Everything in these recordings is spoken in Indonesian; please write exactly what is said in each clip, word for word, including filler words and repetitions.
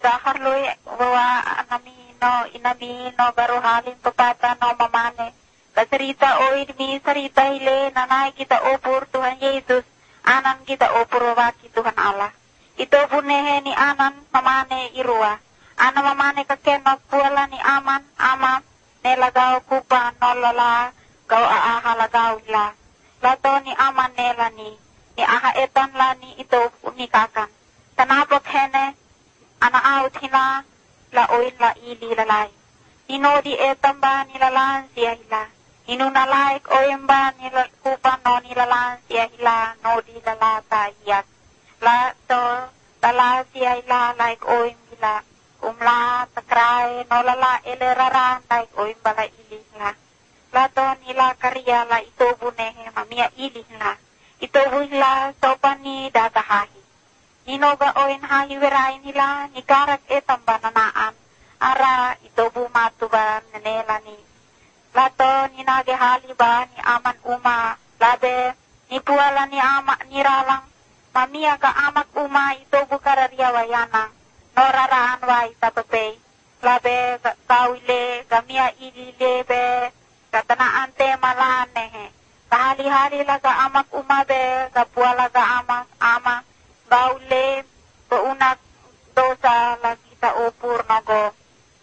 Dahar loy wa anamino inamino baru halin pepata no mamane. Kasarita oid mi sarita hile nanay kita opur Tuhan Yesus. Anan kita opur waki Tuhan Allah. Ito bunehe ni anan mamane irua. Ana mamane kakeno puala ni aman ama nelagaw kupa nolola gaw aaha lagaw la. Lato ni aman nela ni ni aha etan la ni ito unikakan. Tanapok hene ana out hila la oin la ili lalay. Inodi etan ba nilalaan siya hila. Inuna like oin ba nila kupa no nilalaan siya hila no di lalata iyak. Lato lala siya hila like oin hila. Umla takray no lala elerara like oin bala ili hila. Lato nila karya la ito bunehe mamia ili hila. Ito hila sopa ni datahahi. Ninoga oin hahi werain hila ni karak etam bananaan. Ara ito bumatu ba nanela ni. Lato ni nage hali ba ni aman uma. Labe ni puala ni amak ni ralang. Mamia ka amak uma ito bukararya wayana. Noraraan wa itatapay. Labe kawile gamia ilile be. Katanaan te malanehe. Kahali-hali laga amak uma be. Kapuala ga amak ama. Gaule beunak dosa lagi ta opur nago.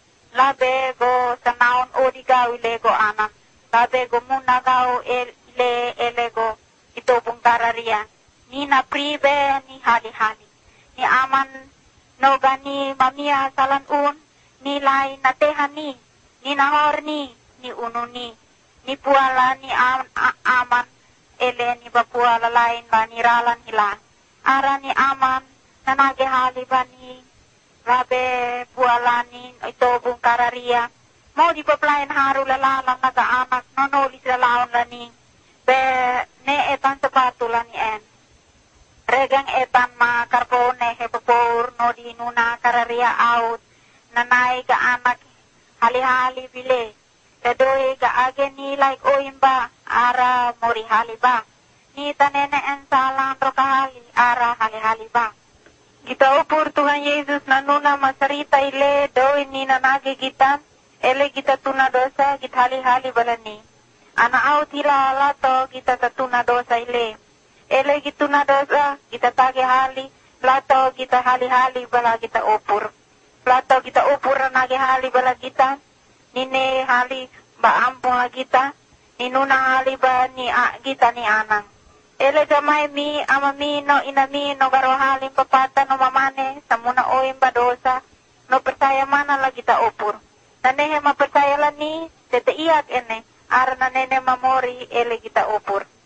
Labe go sanaon odi gaule go anak. Labe go muna gau ele ele go ito bungkararia. Ni na pribe ni hali-hali. Ni aman no gani mamia salan un. Ni lai na tehani. Ni nahor ni. Ni ununi. Ni puala ni am, a, aman. Ele ni bapuala lain ba ni ralan hila. Ara ni aman nanage hali ba ni rabe pualani ito bungkararia. Mo di paplayan haru lalalang nagaanak nonolis lalaon lani. Be ne etan sepatu lani en. Regang etan ma karpone hepapur no di nuna kararia out. Nanay ka anak hali-hali bile. Kadoy ka age ni like oimba ara mori hali ba. Ni tanene en salang rokahali ara hali-hali ba. Kita upur Tuhan Yesus nanuna masarita ile doy ni nanage kita. Ele kita tuna dosa kita hali-hali balani. Ana out hila lato kita tatuna dosa ile. Ele kita tuna dosa kita tage hali. Lato kita hali-hali bala kita upur. Lato kita upur nanage hali bala kita. Nine hali ba ampung kita. Ninuna hali ba ni a, kita ni anang. Ele gamay mi amami no inami no garohalin papata no mamane samuna oim badosa no percaya mana lagi ta opur. Nanehe mapercaya lani tete iyak ene ara nanene mamori ele kita opur.